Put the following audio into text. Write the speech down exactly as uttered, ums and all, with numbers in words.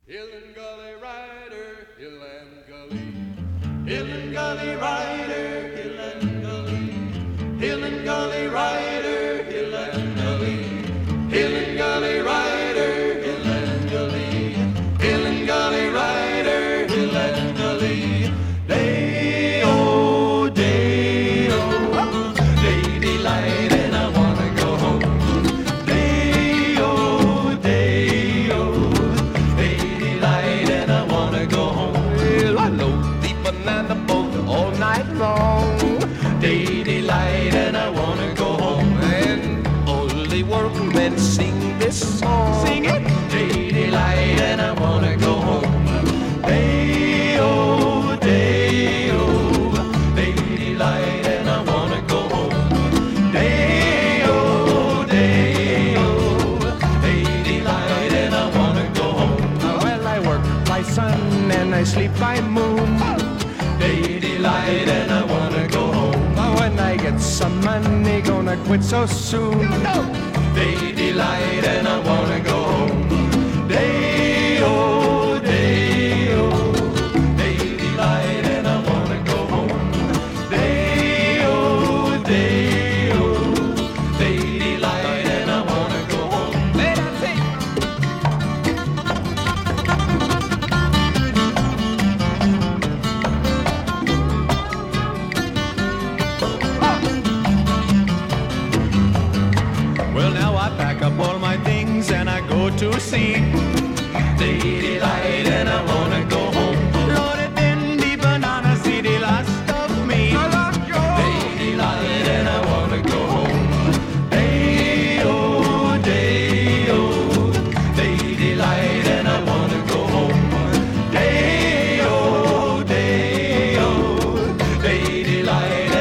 Hill and Gully Rider, Hill and Gully, Hill and Gully Rider, Hill and Gully, Hill and Gully Rider, Hill and Gully, Hill and Gully Rider, Hill and Gully, Hill and Gully Rider, Hill and Gully, day-o, day-o, day delight and I wanna go home. Day-o, day-o, day delight and I wanna go home. Well, I load the banana boat all night long. Day delight and I wanna go home. And all the workmen sing this song. Sing it. Day delight and I wanna go home. Day-o, day-o, day delight and I wanna go home. Day-o, day-o, day delight and I wanna go home. Well, I work by sun and I sleep by moon. Day delight and I wanna go home. Now when I get some money, gonna quit so soon. Day delight and I wanna go home. Day-o, day-o, day delight and I wanna go home. Day-o, day-o, day delight and I wanna go home. Let us sing. Well, now I pack up all my things and I go to sea. Day delight and I wanna go home. Loaded in the banana city, last of me. Day delight and I wanna go home. Day-o, day-o, day delight and I wanna go home. Day-o, day-o, day delight